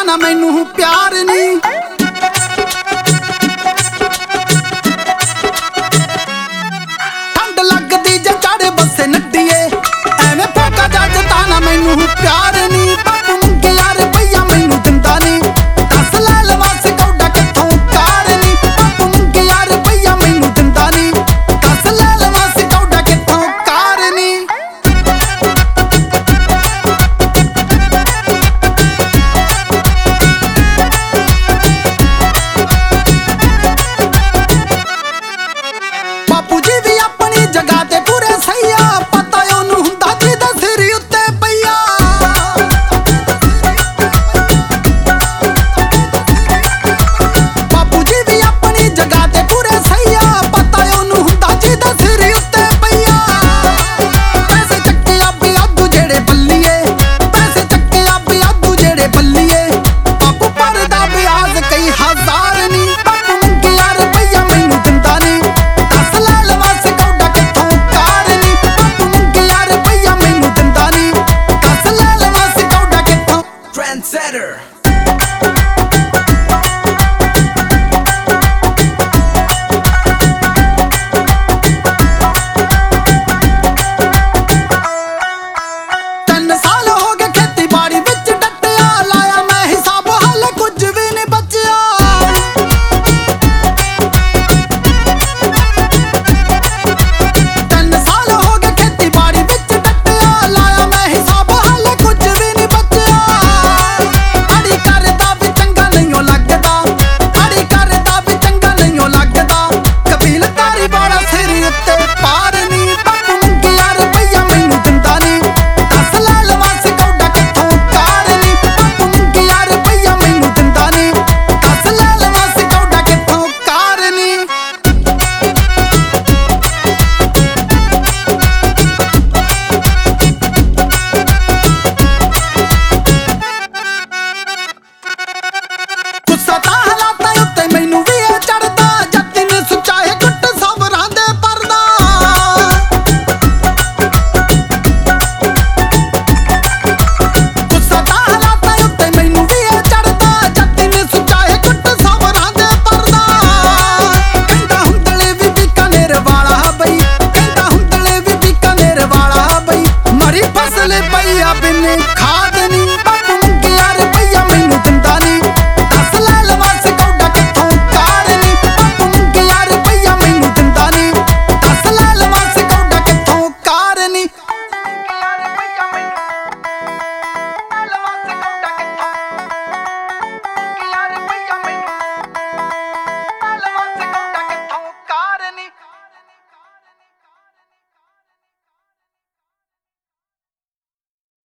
ਨਾ ਮੈਨੂੰ ਪਿਆਰ ਨੀ। ਠੰਡ ਲੱਗਦੀ ਜੇ ਚੜ ਬੱਸੇ ਨੱਡੀਏ ਐਵੇਂ ਫੋਕਾ ਜੱਜ ਤਾਂ ਨਾ ਮੈਨੂੰ ਪਿਆਰ ਨੀ। ਬਾਪੂ ਮੰਗਿਆ ਰੁਪਈਆ ਮੈਨੂੰ ਦਿੰਦਾ ਨੀ, ਦੱਸ ਲੈ ਲਵਾਂ ਸਕੌਡਾ ਕਿੱਥੋਂ ਕਾਰ ਨੀ। ਬਾਪੂ ਮੰਗਿਆ ਰੁਪਈਆ ਮੈਨੂੰ ਦਿੰਦਾ ਨੀ, ਦੱਸ ਲੈ ਲਵਾਂ ਸਕੌਡਾ ਕਿੱਥੋਂ ਕਾਰ ਨੀ। ਬਾਪੂ ਜੀ ਵੀ ਆਪਣੀ ਜਗ੍ਹਾ ਤੇ ਪੂਰੇ ਸਹੀ ਆ, ਪਤਾ ਉਹਨੂੰ ਹੁੰਦਾ ਜਿਹਦਾ ਸਿਰ ਉੱਤੇ ਪਈਆ। ਬਾਪੂ ਜੀ ਵੀ ਆਪਣੀ ਜਗ੍ਹਾ ਤੇ ਪੂਰੇ ਸਹੀ ਆ, ਪਤਾ ਉਹਨੂੰ ਹੁੰਦਾ ਜਿਹਦਾ ਸਿਰ ਉੱਤੇ ਪਈਆ। ਪੈਸੇ ਚੱਕੇ ਆ ਬਿਆਦੂ ਜਿਹੜੇ ਬੱਲੀਏ, ਪੈਸੇ ਚੱਕੇ ਆ ਬਿਆਦੂ ਜਿਹੜੇ ਬੱਲੀਏ। ਬਾਪੂ ਭਰਦਾ ਵਿਆਜ ਕਈ ਹਜ਼ਾਰ ਨੀ। ਬਾਪੂ ਮੰਗਿਆ ਰੁਪਈਆ ਮੈਨੂੰ ਦਿੰਦਾ ਨੀ, ਦੱਸ ਲੈ ਲਵਾਂ ਸਕੌਡਾ ਕਿੱਥੋਂ ਕਾਰ ਨੀ। ਬਾਪੂ ਮੰਗਿਆ ਰੁਪਈਆ ਮੈਨੂੰ ਦਿੰਦਾ ਨੀ, ਦੱਸ ਲੈ ਲਵਾਂ ਸਕੌਡਾ ਕਿੱਥੋਂ। Trendsetter